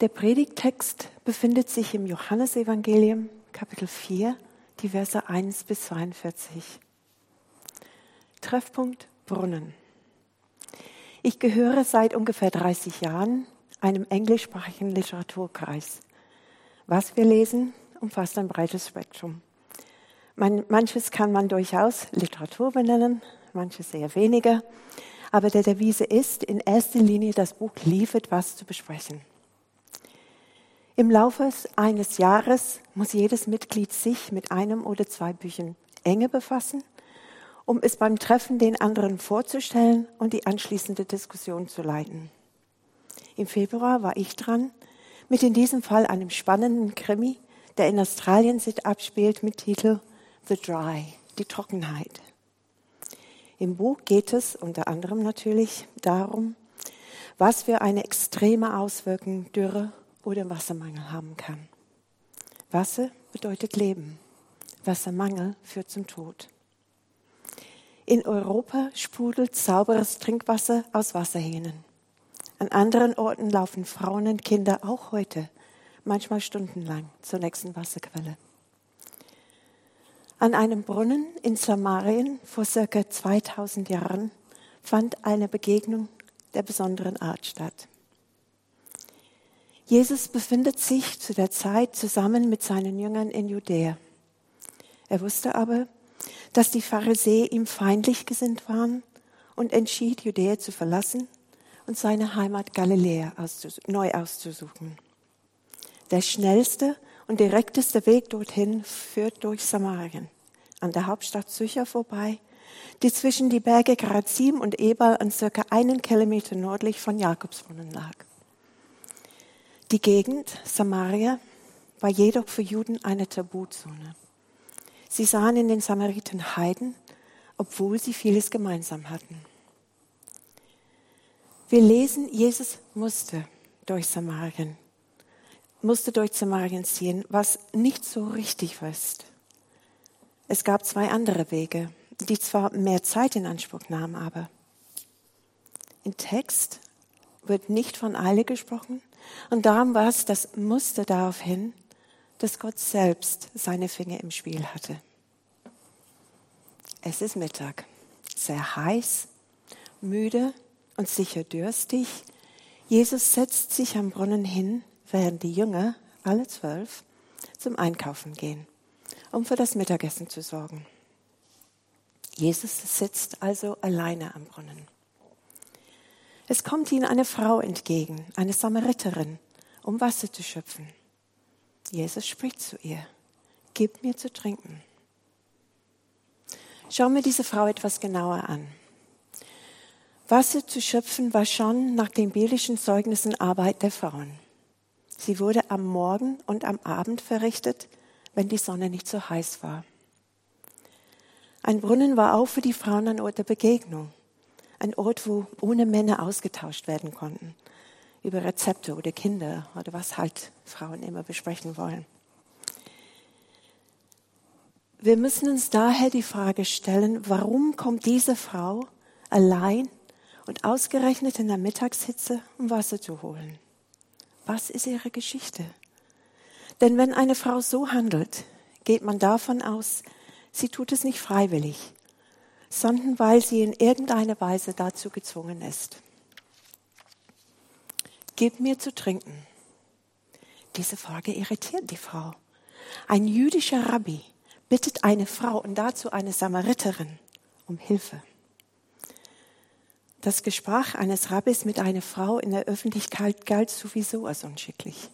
Der Predigttext befindet sich im Johannesevangelium, Kapitel 4, die Verse 1 bis 42. Treffpunkt Brunnen. Ich gehöre seit ungefähr 30 Jahren einem englischsprachigen Literaturkreis. Was wir lesen, umfasst ein breites Spektrum. Manches kann man durchaus Literatur benennen, manches eher weniger. Aber der Devise ist, in erster Linie, das Buch liefert was zu besprechen. Im Laufe eines Jahres muss jedes Mitglied sich mit einem oder zwei Büchern enger befassen, um es beim Treffen den anderen vorzustellen und die anschließende Diskussion zu leiten. Im Februar war ich dran, mit in diesem Fall einem spannenden Krimi, der in Australien sich abspielt, mit Titel The Dry, die Trockenheit. Im Buch geht es unter anderem natürlich darum, was für eine extreme Auswirkung Dürre oder Wassermangel haben kann. Wasser bedeutet Leben. Wassermangel führt zum Tod. In Europa sprudelt sauberes Trinkwasser aus Wasserhähnen. An anderen Orten laufen Frauen und Kinder auch heute, manchmal stundenlang, zur nächsten Wasserquelle. An einem Brunnen in Samarien vor ca. 2000 Jahren fand eine Begegnung der besonderen Art statt. Jesus befindet sich zu der Zeit zusammen mit seinen Jüngern in Judäa. Er wusste aber, dass die Pharisäer ihm feindlich gesinnt waren und entschied, Judäa zu verlassen und seine Heimat Galiläa neu auszusuchen. Der schnellste und direkteste Weg dorthin führt durch Samarien, an der Hauptstadt Sychar vorbei, die zwischen die Berge Gerazim und Ebal an circa 1 Kilometer nördlich von Jakobsbrunnen lag. Die Gegend Samaria war jedoch für Juden eine Tabuzone. Sie sahen in den Samariten Heiden, obwohl sie vieles gemeinsam hatten. Wir lesen, Jesus musste durch Samarien ziehen, was nicht so richtig ist. Es gab 2 andere Wege, die zwar mehr Zeit in Anspruch nahmen, aber im Text wird nicht von Eile gesprochen und darum war es das Muster darauf hin, dass Gott selbst seine Finger im Spiel hatte. Es ist Mittag, sehr heiß, müde und sicher durstig. Jesus setzt sich am Brunnen hin, während die Jünger, alle 12, zum Einkaufen gehen, um für das Mittagessen zu sorgen. Jesus sitzt also alleine am Brunnen. Es kommt ihnen eine Frau entgegen, eine Samariterin, um Wasser zu schöpfen. Jesus spricht zu ihr: Gib mir zu trinken. Schauen wir diese Frau etwas genauer an. Wasser zu schöpfen war schon nach den biblischen Zeugnissen Arbeit der Frauen. Sie wurde am Morgen und am Abend verrichtet, wenn die Sonne nicht so heiß war. Ein Brunnen war auch für die Frauen ein Ort der Begegnung. Ein Ort, wo ohne Männer ausgetauscht werden konnten. Über Rezepte oder Kinder oder was halt Frauen immer besprechen wollen. Wir müssen uns daher die Frage stellen, warum kommt diese Frau allein und ausgerechnet in der Mittagshitze, um Wasser zu holen? Was ist ihre Geschichte? Denn wenn eine Frau so handelt, geht man davon aus, sie tut es nicht freiwillig, sondern weil sie in irgendeiner Weise dazu gezwungen ist. Gib mir zu trinken. Diese Frage irritiert die Frau. Ein jüdischer Rabbi bittet eine Frau und dazu eine Samariterin um Hilfe. Das Gespräch eines Rabbis mit einer Frau in der Öffentlichkeit galt sowieso als unschicklich.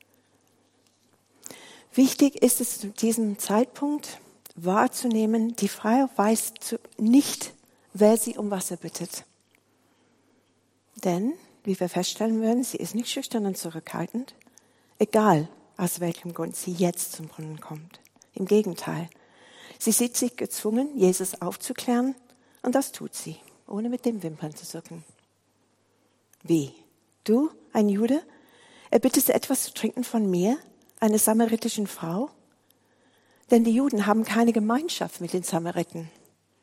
Wichtig ist es zu diesem Zeitpunkt wahrzunehmen, die Frau weiß nicht, wer sie um Wasser bittet. Denn, wie wir feststellen werden, sie ist nicht schüchtern und zurückhaltend, egal aus welchem Grund sie jetzt zum Brunnen kommt. Im Gegenteil, sie sieht sich gezwungen, Jesus aufzuklären, und das tut sie, ohne mit den Wimpern zu zucken. Wie? Du, ein Jude, erbittest etwas zu trinken von mir, einer samaritischen Frau? Denn die Juden haben keine Gemeinschaft mit den Samariten.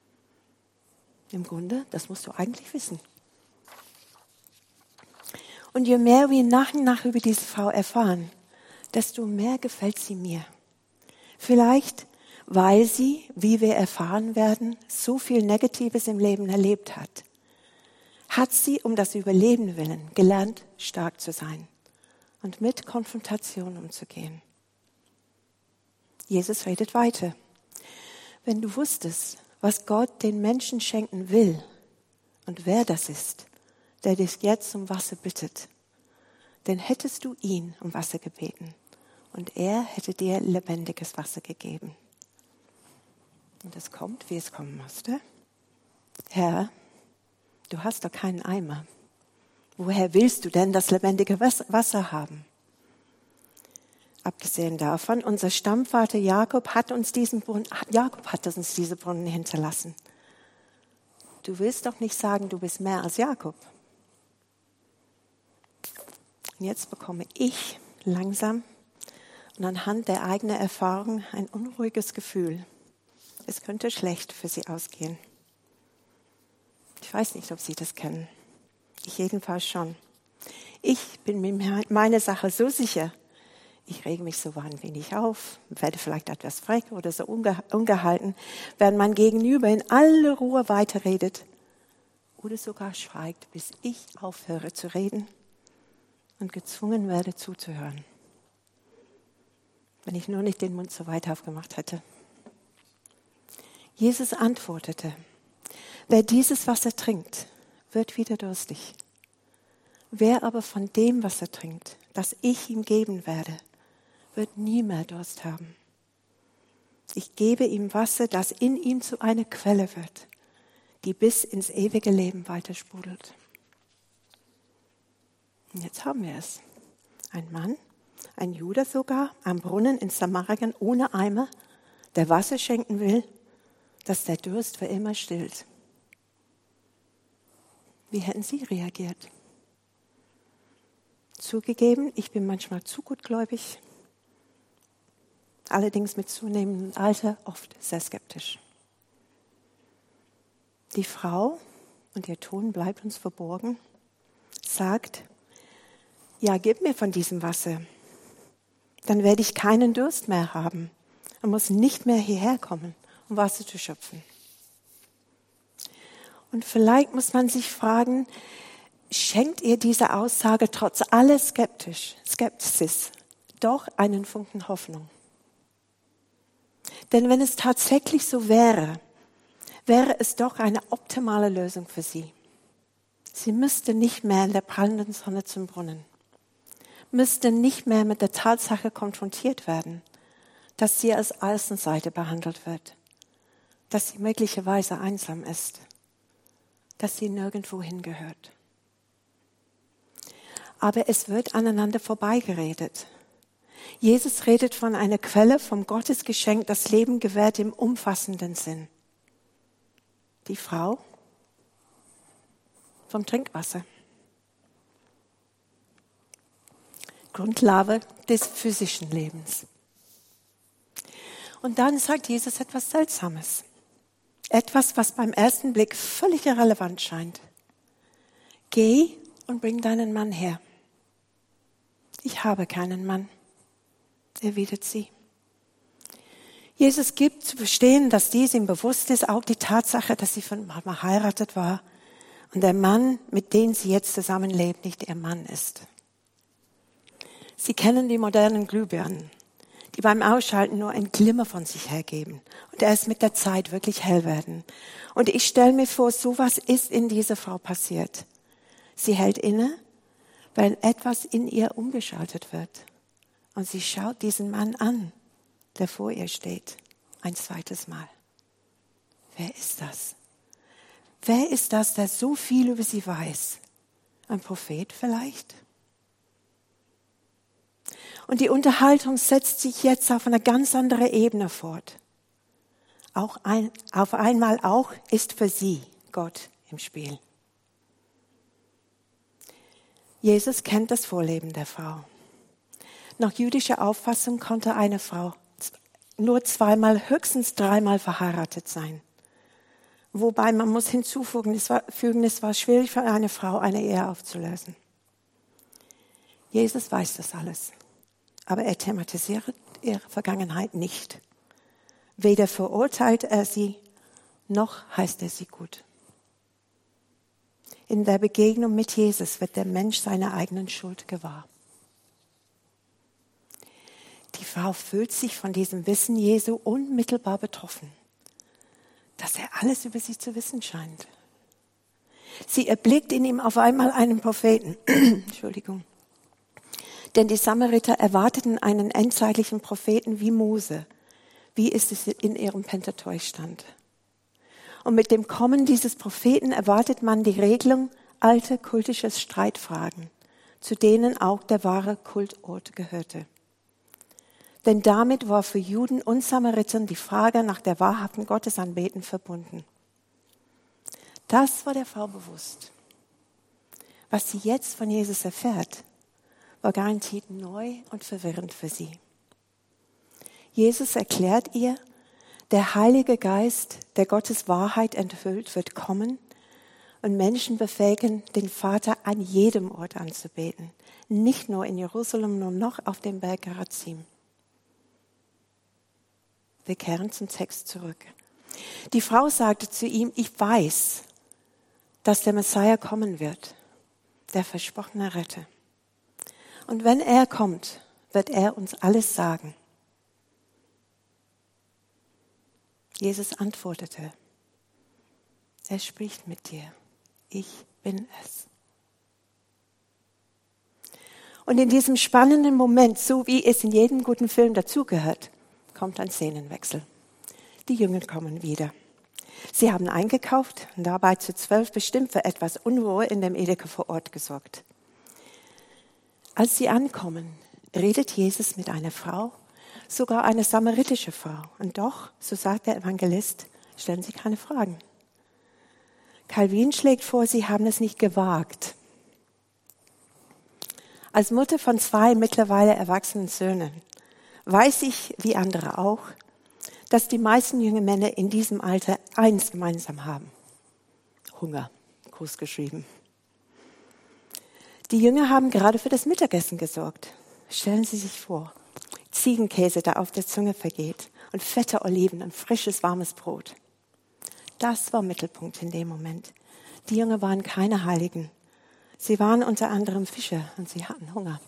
Im Grunde, das musst du eigentlich wissen. Und je mehr wir nach und nach über diese Frau erfahren, desto mehr gefällt sie mir. Vielleicht, weil sie, wie wir erfahren werden, so viel Negatives im Leben erlebt hat. Hat sie um das Überleben willen gelernt, stark zu sein und mit Konfrontation umzugehen. Jesus redet weiter. Wenn du wusstest, was Gott den Menschen schenken will und wer das ist, der dich jetzt um Wasser bittet, dann hättest du ihn um Wasser gebeten und er hätte dir lebendiges Wasser gegeben. Und es kommt, wie es kommen musste. Herr, du hast doch keinen Eimer. Woher willst du denn das lebendige Wasser haben? Abgesehen davon, unser Stammvater Jakob hat uns diese Brunnen hinterlassen. Du willst doch nicht sagen, du bist mehr als Jakob. Und jetzt bekomme ich langsam und anhand der eigenen Erfahrung ein unruhiges Gefühl. Es könnte schlecht für sie ausgehen. Ich weiß nicht, ob Sie das kennen. Ich jedenfalls schon. Ich bin mir meiner Sache so sicher. Ich rege mich so ein wenig auf, werde vielleicht etwas frech oder so ungehalten, während mein Gegenüber in aller Ruhe weiterredet oder sogar schweigt, bis ich aufhöre zu reden und gezwungen werde zuzuhören. Wenn ich nur nicht den Mund so weit aufgemacht hätte. Jesus antwortete, wer dieses Wasser trinkt, wird wieder durstig. Wer aber von dem Wasser trinkt, das ich ihm geben werde, wird nie mehr Durst haben. Ich gebe ihm Wasser, das in ihm zu einer Quelle wird, die bis ins ewige Leben weitersprudelt. Und jetzt haben wir es. Ein Mann, ein Jude sogar, am Brunnen in Samarien ohne Eimer, der Wasser schenken will, dass der Durst für immer stillt. Wie hätten Sie reagiert? Zugegeben, ich bin manchmal zu gutgläubig, allerdings mit zunehmendem Alter oft sehr skeptisch. Die Frau, und ihr Ton bleibt uns verborgen, sagt, ja, gib mir von diesem Wasser, dann werde ich keinen Durst mehr haben und muss nicht mehr hierher kommen, um Wasser zu schöpfen. Und vielleicht muss man sich fragen, schenkt ihr diese Aussage trotz aller Skepsis doch einen Funken Hoffnung? Denn wenn es tatsächlich so wäre, wäre es doch eine optimale Lösung für sie. Sie müsste nicht mehr in der prallenden Sonne zum Brunnen, müsste nicht mehr mit der Tatsache konfrontiert werden, dass sie als Außenseiter behandelt wird, dass sie möglicherweise einsam ist, dass sie nirgendwo hingehört. Aber es wird aneinander vorbeigeredet. Jesus redet von einer Quelle, vom Gottesgeschenk, das Leben gewährt im umfassenden Sinn. Die Frau vom Trinkwasser. Grundlage des physischen Lebens. Und dann sagt Jesus etwas Seltsames. Etwas, was beim ersten Blick völlig irrelevant scheint. Geh und bring deinen Mann her. Ich habe keinen Mann, erwidert sie. Jesus gibt zu verstehen, dass dies ihm bewusst ist, auch die Tatsache, dass sie von Mann verheiratet war und der Mann, mit dem sie jetzt zusammenlebt, nicht ihr Mann ist. Sie kennen die modernen Glühbirnen, die beim Ausschalten nur ein Glimmer von sich hergeben und erst mit der Zeit wirklich hell werden. Und ich stelle mir vor, sowas ist in dieser Frau passiert. Sie hält inne, weil etwas in ihr umgeschaltet wird. Und sie schaut diesen Mann an, der vor ihr steht, ein zweites Mal. Wer ist das? Wer ist das, der so viel über sie weiß? Ein Prophet vielleicht? Und die Unterhaltung setzt sich jetzt auf eine ganz andere Ebene fort. Auf einmal auch ist für sie Gott im Spiel. Jesus kennt das Vorleben der Frau. Nach jüdischer Auffassung konnte eine Frau nur zweimal, höchstens dreimal verheiratet sein. Wobei man muss hinzufügen, es war schwierig für eine Frau, eine Ehe aufzulösen. Jesus weiß das alles, aber er thematisiert ihre Vergangenheit nicht. Weder verurteilt er sie, noch heißt er sie gut. In der Begegnung mit Jesus wird der Mensch seiner eigenen Schuld gewahr. Die Frau fühlt sich von diesem Wissen Jesu unmittelbar betroffen, dass er alles über sie zu wissen scheint. Sie erblickt in ihm auf einmal einen Propheten. Entschuldigung. Denn die Samariter erwarteten einen endzeitlichen Propheten wie Mose, wie es in ihrem Pentateuch stand. Und mit dem Kommen dieses Propheten erwartet man die Regelung alter kultischer Streitfragen, zu denen auch der wahre Kultort gehörte. Denn damit war für Juden und Samaritern die Frage nach der wahrhaften Gottesanbeten verbunden. Das war der Frau bewusst. Was sie jetzt von Jesus erfährt, war garantiert neu und verwirrend für sie. Jesus erklärt ihr, der Heilige Geist, der Gottes Wahrheit enthüllt, wird kommen und Menschen befähigen, den Vater an jedem Ort anzubeten. Nicht nur in Jerusalem, nur noch auf dem Berg Gerizim. Wir kehren zum Text zurück. Die Frau sagte zu ihm, ich weiß, dass der Messiah kommen wird, der versprochene Retter. Und wenn er kommt, wird er uns alles sagen. Jesus antwortete, er spricht mit dir, ich bin es. Und in diesem spannenden Moment, so wie es in jedem guten Film dazugehört, kommt ein Szenenwechsel. Die Jünger kommen wieder. Sie haben eingekauft und dabei zu 12 bestimmt für etwas Unruhe in dem Edeka vor Ort gesorgt. Als sie ankommen, redet Jesus mit einer Frau, sogar eine samaritische Frau. Und doch, so sagt der Evangelist, stellen sie keine Fragen. Calvin schlägt vor, sie haben es nicht gewagt. Als Mutter von 2 mittlerweile erwachsenen Söhnen weiß ich, wie andere auch, dass die meisten jungen Männer in diesem Alter eins gemeinsam haben. Hunger, groß geschrieben. Die Jünger haben gerade für das Mittagessen gesorgt. Stellen Sie sich vor, Ziegenkäse, der auf der Zunge vergeht und fette Oliven und frisches, warmes Brot. Das war Mittelpunkt in dem Moment. Die Jünger waren keine Heiligen. Sie waren unter anderem Fischer und sie hatten Hunger.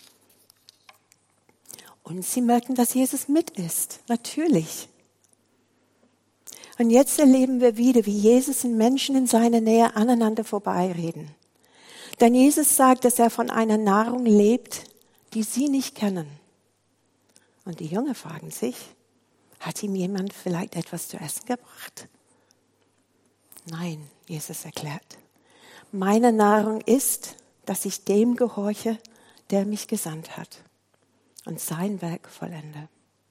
Und sie merken, dass Jesus mit ist. Natürlich. Und jetzt erleben wir wieder, wie Jesus und Menschen in seiner Nähe aneinander vorbeireden. Denn Jesus sagt, dass er von einer Nahrung lebt, die sie nicht kennen. Und die Jünger fragen sich, hat ihm jemand vielleicht etwas zu essen gebracht? Nein, Jesus erklärt, meine Nahrung ist, dass ich dem gehorche, der mich gesandt hat und sein Werk vollende.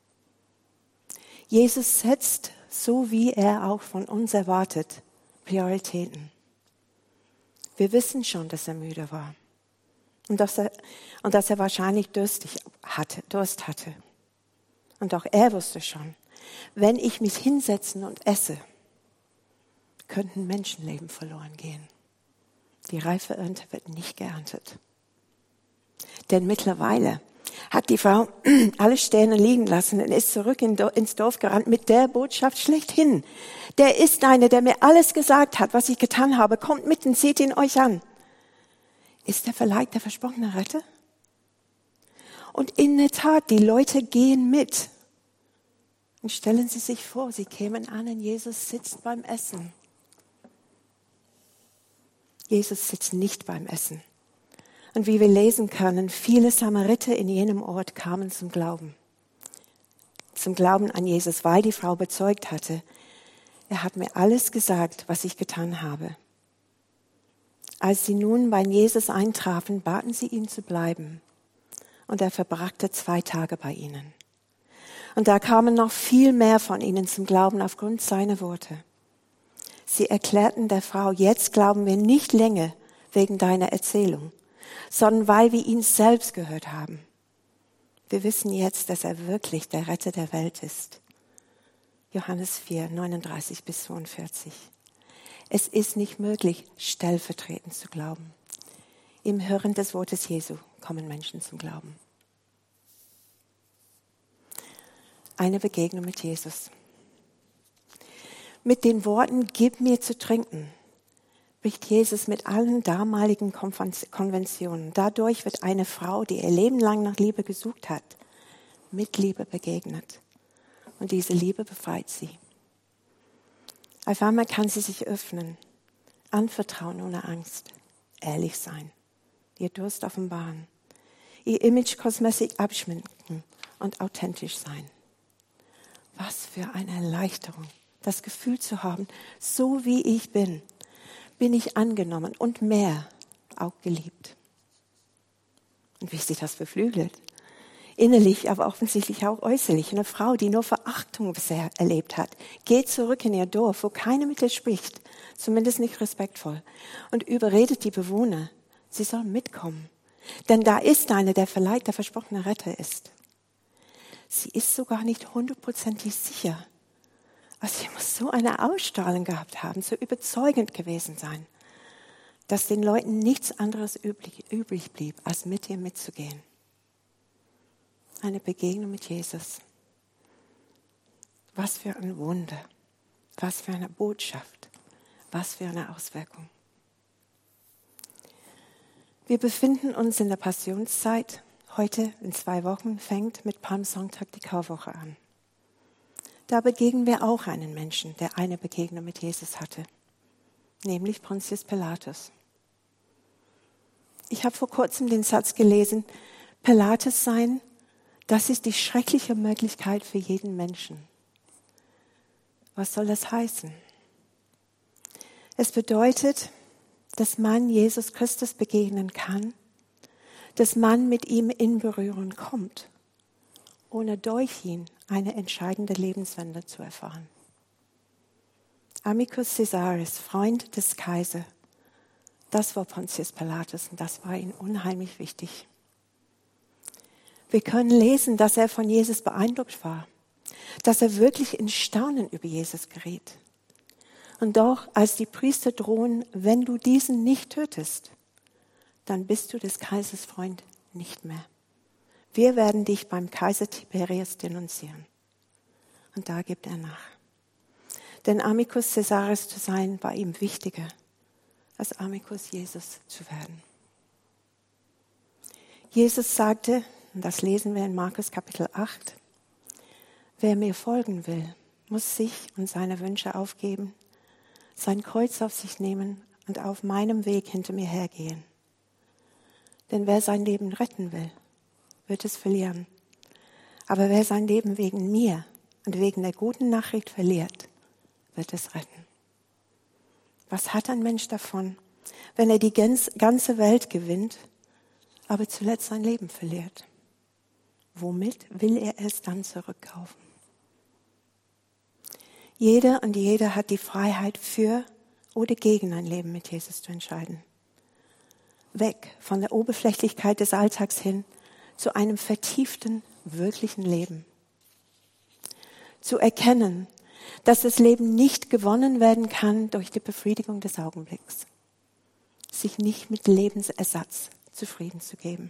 Jesus setzt, so wie er auch von uns erwartet, Prioritäten. Wir wissen schon, dass er müde war und dass er wahrscheinlich Durst hatte. Und auch er wusste schon, wenn ich mich hinsetzen und esse, könnten Menschenleben verloren gehen. Die reife Ernte wird nicht geerntet. Denn mittlerweile hat die Frau alles stehen und liegen lassen und ist zurück ins Dorf gerannt mit der Botschaft schlechthin. Der ist einer, der mir alles gesagt hat, was ich getan habe. Kommt mit und seht ihn euch an. Ist er vielleicht der versprochene Retter? Und in der Tat, die Leute gehen mit. Und stellen Sie sich vor, sie kämen an und Jesus sitzt beim Essen. Jesus sitzt nicht beim Essen. Und wie wir lesen können, viele Samariter in jenem Ort kamen zum Glauben. Zum Glauben an Jesus, weil die Frau bezeugt hatte, er hat mir alles gesagt, was ich getan habe. Als sie nun bei Jesus eintrafen, baten sie ihn zu bleiben. Und er verbrachte 2 Tage bei ihnen. Und da kamen noch viel mehr von ihnen zum Glauben aufgrund seiner Worte. Sie erklärten der Frau, jetzt glauben wir nicht länger wegen deiner Erzählung, sondern weil wir ihn selbst gehört haben. Wir wissen jetzt, dass er wirklich der Retter der Welt ist. Johannes 4, 39 bis 42. Es ist nicht möglich, stellvertretend zu glauben. Im Hören des Wortes Jesu kommen Menschen zum Glauben. Eine Begegnung mit Jesus. Mit den Worten, gib mir zu trinken, bricht Jesus mit allen damaligen Konventionen. Dadurch wird eine Frau, die ihr Leben lang nach Liebe gesucht hat, mit Liebe begegnet. Und diese Liebe befreit sie. Auf einmal kann sie sich öffnen, anvertrauen ohne Angst, ehrlich sein, ihr Durst offenbaren, ihr Image kosmetisch abschminken und authentisch sein. Was für eine Erleichterung, das Gefühl zu haben, so wie ich bin ich angenommen und mehr auch geliebt. Und wie sich das beflügelt. Innerlich, aber offensichtlich auch äußerlich. Eine Frau, die nur Verachtung bisher erlebt hat, geht zurück in ihr Dorf, wo keine mit ihr spricht, zumindest nicht respektvoll, und überredet die Bewohner, sie sollen mitkommen. Denn da ist einer, der vielleicht der versprochene Retter ist. Sie ist sogar nicht 100% sicher. Also sie muss so eine Ausstrahlung gehabt haben, so überzeugend gewesen sein, dass den Leuten nichts anderes übrig blieb, als mit ihr mitzugehen. Eine Begegnung mit Jesus. Was für ein Wunder, was für eine Botschaft, was für eine Auswirkung. Wir befinden uns in der Passionszeit. Heute in 2 Wochen fängt mit Palmsonntag die Karwoche an. Da begegnen wir auch einen Menschen, der eine Begegnung mit Jesus hatte, nämlich Pontius Pilatus. Ich habe vor kurzem den Satz gelesen, Pilatus sein, das ist die schreckliche Möglichkeit für jeden Menschen. Was soll das heißen? Es bedeutet, dass man Jesus Christus begegnen kann, dass man mit ihm in Berührung kommt, ohne durch ihn eine entscheidende Lebenswende zu erfahren. Amicus Caesaris, Freund des Kaisers, das war Pontius Pilatus und das war ihm unheimlich wichtig. Wir können lesen, dass er von Jesus beeindruckt war, dass er wirklich in Staunen über Jesus geriet. Und doch, als die Priester drohen, wenn du diesen nicht tötest, dann bist du des Kaisers Freund nicht mehr. Wir werden dich beim Kaiser Tiberius denunzieren. Und da gibt er nach. Denn Amicus Caesaris zu sein, war ihm wichtiger, als Amicus Jesus zu werden. Jesus sagte, und das lesen wir in Markus Kapitel 8, wer mir folgen will, muss sich und seine Wünsche aufgeben, sein Kreuz auf sich nehmen und auf meinem Weg hinter mir hergehen. Denn wer sein Leben retten will, wird es verlieren. Aber wer sein Leben wegen mir und wegen der guten Nachricht verliert, wird es retten. Was hat ein Mensch davon, wenn er die ganze Welt gewinnt, aber zuletzt sein Leben verliert? Womit will er es dann zurückkaufen? Jeder und jede hat die Freiheit für oder gegen ein Leben mit Jesus zu entscheiden. Weg von der Oberflächlichkeit des Alltags hin zu einem vertieften, wirklichen Leben. Zu erkennen, dass das Leben nicht gewonnen werden kann durch die Befriedigung des Augenblicks. Sich nicht mit Lebensersatz zufrieden zu geben.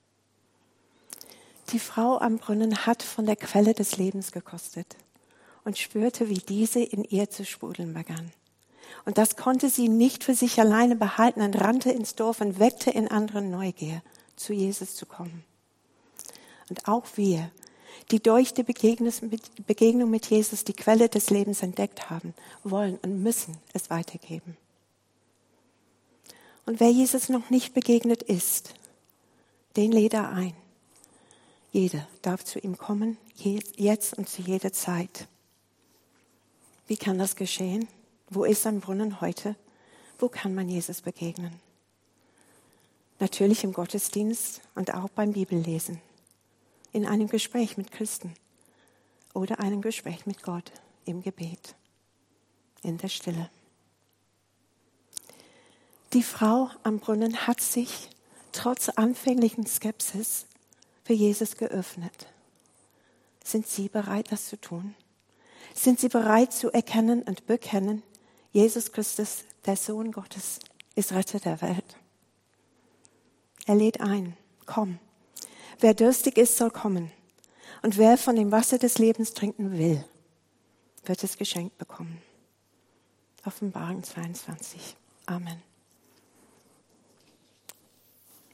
Die Frau am Brunnen hat von der Quelle des Lebens gekostet und spürte, wie diese in ihr zu sprudeln begann. Und das konnte sie nicht für sich alleine behalten und rannte ins Dorf und weckte in anderen Neugier, zu Jesus zu kommen. Und auch wir, die durch die Begegnung mit Jesus die Quelle des Lebens entdeckt haben, wollen und müssen es weitergeben. Und wer Jesus noch nicht begegnet ist, den lädt er ein. Jeder darf zu ihm kommen, jetzt und zu jeder Zeit. Wie kann das geschehen? Wo ist ein Brunnen heute? Wo kann man Jesus begegnen? Natürlich im Gottesdienst und auch beim Bibellesen. In einem Gespräch mit Christen oder einem Gespräch mit Gott im Gebet, in der Stille. Die Frau am Brunnen hat sich trotz anfänglichen Skepsis für Jesus geöffnet. Sind Sie bereit, das zu tun? Sind Sie bereit zu erkennen und bekennen, Jesus Christus, der Sohn Gottes, ist Retter der Welt? Er lädt ein, Komm. Wer durstig ist, soll kommen. Und wer von dem Wasser des Lebens trinken will, wird es geschenkt bekommen. Offenbarung 22. Amen.